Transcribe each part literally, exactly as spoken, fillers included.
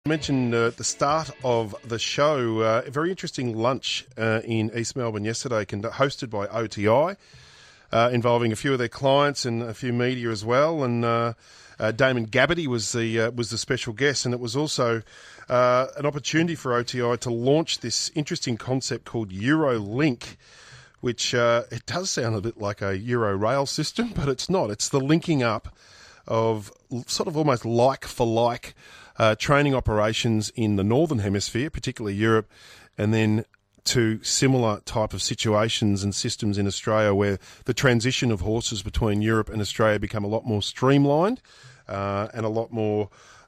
I mentioned uh, at the start of the show, uh, a very interesting lunch uh, in East Melbourne yesterday, hosted by O T I, uh, involving a few of their clients and a few media as well. And uh, uh, Damon Gabbarty was the uh, was the special guest, and it was also uh, an opportunity for O T I to launch this interesting concept called Eurolink, which uh, it does sound a bit like a Euro rail system, but it's not. It's the linking up of sort of almost like for like uh, training operations in the Northern Hemisphere, particularly Europe, and then to similar type of situations and systems in Australia where the transition of horses between Europe and Australia become a lot more streamlined uh, and a lot more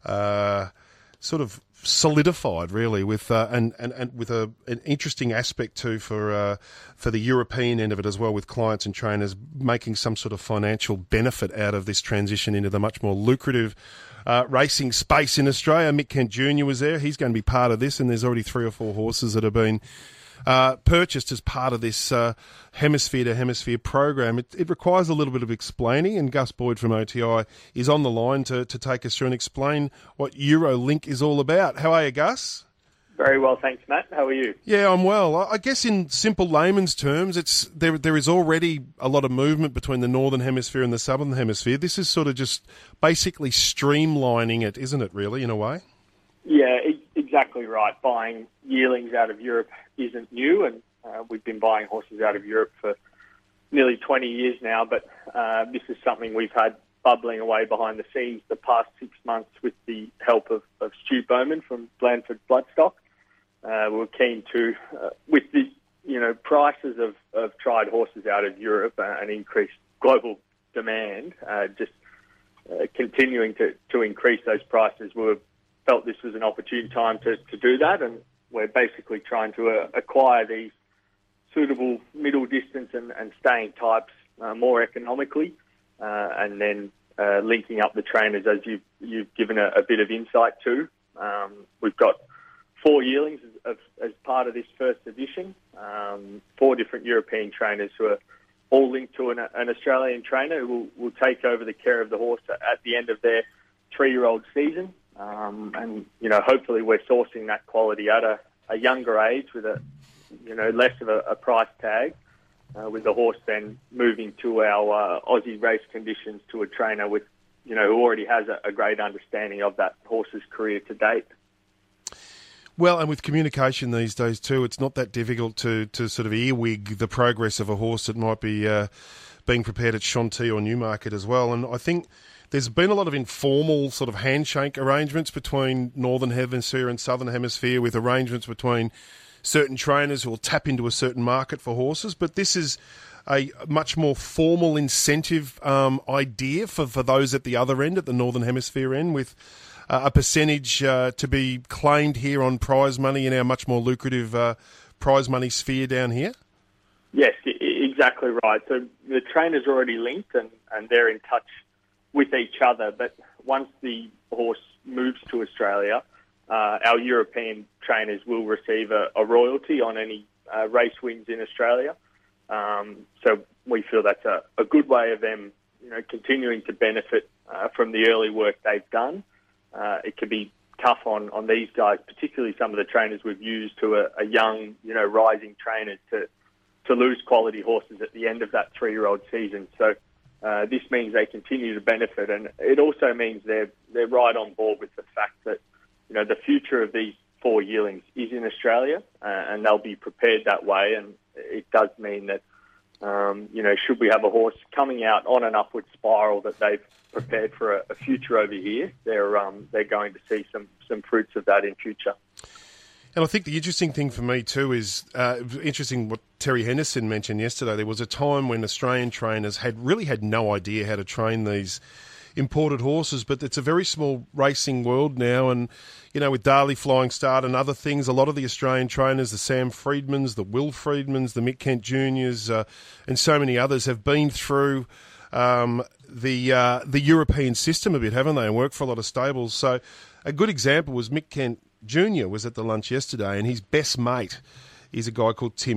uh, sort of solidified, really, with uh, and, and and with a an interesting aspect too for uh, for the European end of it as well, with clients and trainers making some sort of financial benefit out of this transition into the much more lucrative uh, racing space in Australia. Mick Kent Junior was there; he's going to be part of this, and there's already three or four horses that have been Uh, purchased as part of this uh, hemisphere-to-hemisphere program. It, it requires a little bit of explaining, and Gus Boyd from O T I is on the line to, to take us through and explain what Eurolink is all about. How are you, Gus? Very well, thanks, Matt. How are you? Yeah, I'm well. I guess in simple layman's terms, it's there. There is already a lot of movement between the Northern Hemisphere and the Southern Hemisphere. This is sort of just basically streamlining it, isn't it, really, in a way? Yeah, exactly right. Buying yearlings out of Europe isn't new, and uh, we've been buying horses out of Europe for nearly twenty years now, but uh, this is something we've had bubbling away behind the scenes the past six months with the help of, of Stu Bowman from Blandford Bloodstock. Uh, we were keen to, uh, with the you know prices of, of tried horses out of Europe uh, and increased global demand, uh, just uh, continuing to, to increase those prices, we were felt this was an opportune time to, to do that, and we're basically trying to uh, acquire these suitable middle distance and, and staying types uh, more economically, uh, and then uh, linking up the trainers as you've, you've given a, a bit of insight to. Um, we've got four yearlings as, as part of this first edition, um, four different European trainers who are all linked to an, an Australian trainer who will, will take over the care of the horse at the end of their three-year-old season. Um, and, you know, hopefully we're sourcing that quality at a, a younger age with a, you know, less of a, a price tag, uh, with the horse then moving to our uh, Aussie race conditions to a trainer with, you know, who already has a, a great understanding of that horse's career to date. Well, and with communication these days too, it's not that difficult to, to sort of earwig the progress of a horse that might be uh, being prepared at Shanty or Newmarket as well. And I think there's been a lot of informal sort of handshake arrangements between Northern Hemisphere and Southern Hemisphere, with arrangements between certain trainers who will tap into a certain market for horses. But this is a much more formal incentive um, idea for, for those at the other end, at the Northern Hemisphere end, with uh, a percentage uh, to be claimed here on prize money in our much more lucrative uh, prize money sphere down here. Yes, exactly right. So the trainers are already linked and, and they're in touch with each other, but once the horse moves to Australia, uh, our European trainers will receive a, a royalty on any uh, race wins in Australia. Um, so we feel that's a, a good way of them, you know, continuing to benefit uh, from the early work they've done. Uh, it can be tough on, on these guys, particularly some of the trainers we've used who are, are young, you know, rising trainers, to to lose quality horses at the end of that three-year-old season. So Uh, this means they continue to benefit, and it also means they're they're right on board with the fact that, you know, the future of these four yearlings is in Australia, uh, and they'll be prepared that way. And it does mean that, um, you know, should we have a horse coming out on an upward spiral that they've prepared for a, a future over here, they're um, they're going to see some some fruits of that in future. And I think the interesting thing for me too is uh, interesting what Terry Henderson mentioned yesterday. There was a time when Australian trainers had really had no idea how to train these imported horses, but it's a very small racing world now. And, you know, with Darley Flying Start and other things, a lot of the Australian trainers, the Sam Friedmans, the Will Friedmans, the Mick Kent Juniors, uh, and so many others have been through um, the uh, the European system a bit, haven't they, and worked for a lot of stables. So a good example was Mick Kent Junior was at the lunch yesterday, and his best mate is a guy called Tim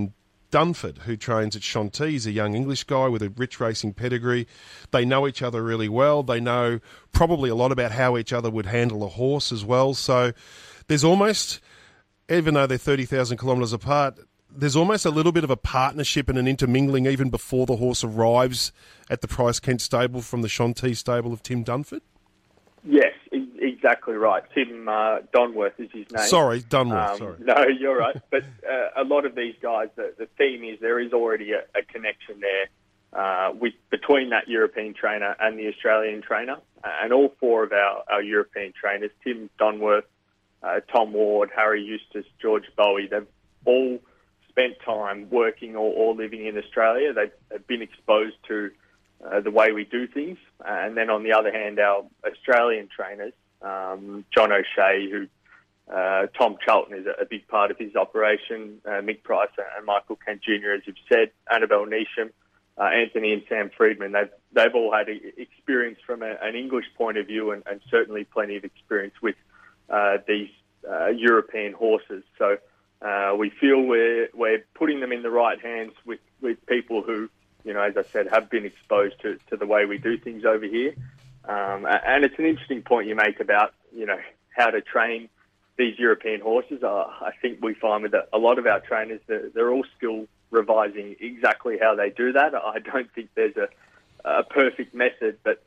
Dunford, who trains at Shanti. He's a young English guy with a rich racing pedigree. They know each other really well. They know probably a lot about how each other would handle a horse as well. So there's almost, even though they're thirty thousand kilometres apart, there's almost a little bit of a partnership and an intermingling even before the horse arrives at the Price Kent stable from the Shanti stable of Tim Dunford? Yes, e- exactly right. Tim uh, Donworth is his name. Sorry, Dunworth, um, sorry. No, you're right. But uh, a lot of these guys, the, the theme is there is already a, a connection there uh, with between that European trainer and the Australian trainer. And all four of our, our European trainers, Tim Donworth, uh, Tom Ward, Harry Eustace, George Bowie, they've all spent time working or, or living in Australia. They've, they've been exposed to uh, the way we do things. And then on the other hand, our Australian trainers, um, John O'Shea, who uh, Tom Charlton is a, a big part of his operation, uh, Mick Price and Michael Kent Junior, as you've said, Annabelle Neesham, uh, Anthony and Sam Friedman. They've, they've all had a, experience from a, an English point of view and, and certainly plenty of experience with uh, these uh, European horses. So Uh, we feel we're, we're putting them in the right hands with, with people who, you know, as I said, have been exposed to, to the way we do things over here. Um, and it's an interesting point you make about, you know, how to train these European horses. Uh, I think we find with a, a lot of our trainers, they're, they're all still revising exactly how they do that. I don't think there's a, a perfect method, but,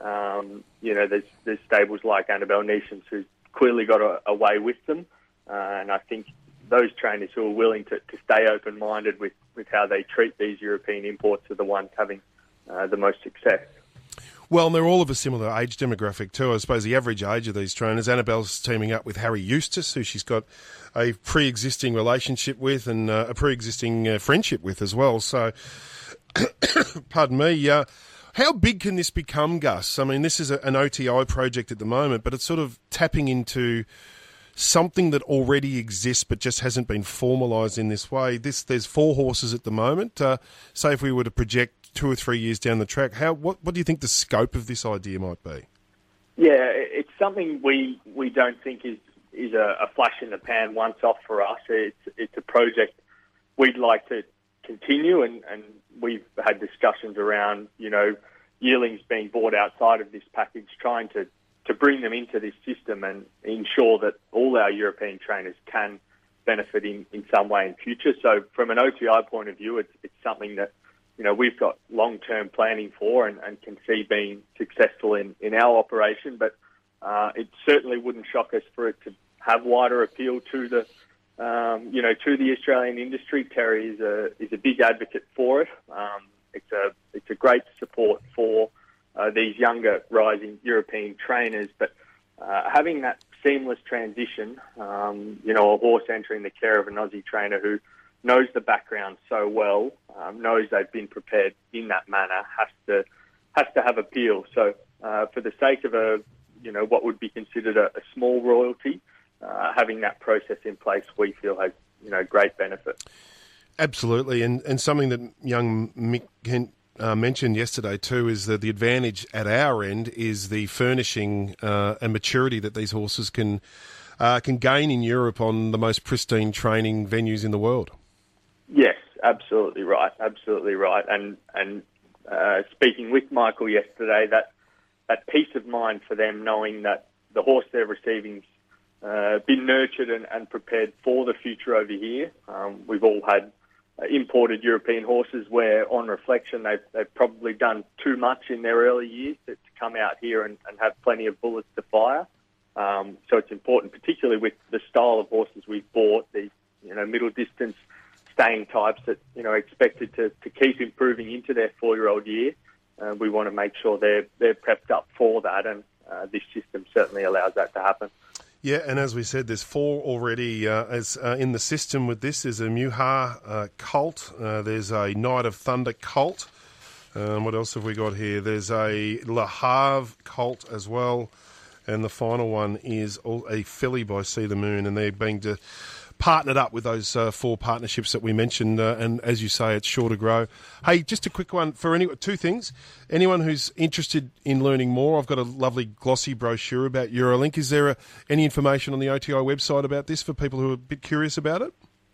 um, you know, there's, there's stables like Annabelle Neesham's who's clearly got a, a way with them. Uh, and I think those trainers who are willing to, to stay open-minded with, with how they treat these European imports are the ones having uh, the most success. Well, and they're all of a similar age demographic too. I suppose the average age of these trainers, Annabelle's teaming up with Harry Eustace, who she's got a pre-existing relationship with and uh, a pre-existing uh, friendship with as well. So, pardon me, uh, how big can this become, Gus? I mean, this is a, an O T I project at the moment, but it's sort of tapping into something that already exists but just hasn't been formalised in this way. This There's four horses at the moment. Uh, say if we were to project two or three years down the track, how what, what do you think the scope of this idea might be? Yeah, it's something we we don't think is is a, a flash in the pan once off for us. It's it's a project we'd like to continue, and, and we've had discussions around, you know, yearlings being bought outside of this package, trying to to bring them into this system and ensure that all our European trainers can benefit in, in some way in future. So from an O T I point of view, it's, it's something that, you know, we've got long-term planning for and, and can see being successful in, in our operation. But uh, it certainly wouldn't shock us for it to have wider appeal to the, um, you know, to the Australian industry. Terry is a, is a big advocate for it. Um, it's a, it's a great support for Uh, these younger rising European trainers, but uh, having that seamless transition, um, you know, a horse entering the care of an Aussie trainer who knows the background so well, um, knows they've been prepared in that manner, has to has to have appeal. So, uh, for the sake of a, you know, what would be considered a, a small royalty, uh, having that process in place, we feel has, you know, great benefit. Absolutely, and and something that young Mick Kent Uh, mentioned yesterday too is that the advantage at our end is the furnishing uh, and maturity that these horses can uh, can gain in Europe on the most pristine training venues in the world. Yes, absolutely right, absolutely right. And and uh, speaking with Michael yesterday, that that peace of mind for them, knowing that the horse they're receiving's uh, been nurtured and, and prepared for the future over here. Um, we've all had Uh, imported European horses where, on reflection, they've, they've probably done too much in their early years to, to come out here and, and have plenty of bullets to fire. Um, so it's important, particularly with the style of horses we've bought, these, you know, middle distance staying types that, you know, are expected to, to keep improving into their four-year-old year. Uh, we want to make sure they're they're prepped up for that, and uh, this system certainly allows that to happen. Yeah, and as we said, there's four already uh, as uh, in the system with this. There's a Muha uh, colt. Uh, there's a Night of Thunder colt. Um, what else have we got here? There's a Le Havre colt as well. And the final one is a filly by See the Moon. And they're being de- partnered up with those uh, four partnerships that we mentioned. Uh, and as you say, it's sure to grow. Hey, just a quick one for any two things. Anyone who's interested in learning more, I've got a lovely glossy brochure about Eurolink. Is there a, any information on the O T I website about this for people who are a bit curious about it?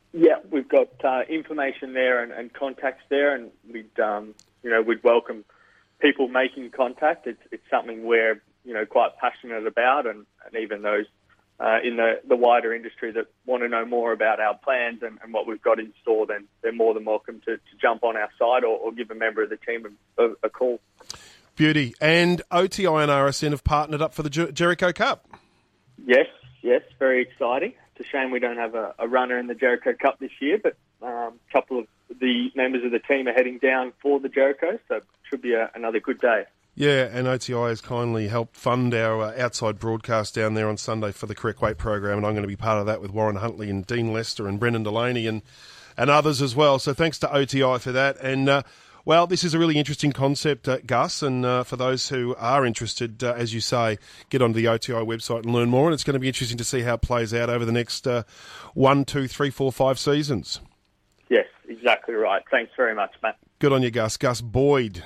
Yeah, we've got uh, information there and, and contacts there, and we'd um, you know we'd welcome people making contact. It's it's something we're you know quite passionate about, and, and even those uh, in the, the wider industry that want to know more about our plans and, and what we've got in store, then they're more than welcome to, to jump on our side or, or give a member of the team a, a call. Beauty. And O T I and R S N have partnered up for the Jer- Jericho Cup. Yes, yes, very exciting. It's a shame we don't have a, a runner in the Jericho Cup this year, but um, a couple of the members of the team are heading down for the Jericho, so it should be a, another good day. Yeah, and O T I has kindly helped fund our uh, outside broadcast down there on Sunday for the Correct Weight program, and I'm going to be part of that with Warren Huntley and Dean Lester and Brendan Delaney and, and others as well. So thanks to O T I for that. And, uh, well, this is a really interesting concept, uh, Gus, and uh, for those who are interested, uh, as you say, get onto the O T I website and learn more, and it's going to be interesting to see how it plays out over the next uh, one, two, three, four, five seasons. Yes, exactly right. Thanks very much, Matt. Good on you, Gus. Gus Boyd,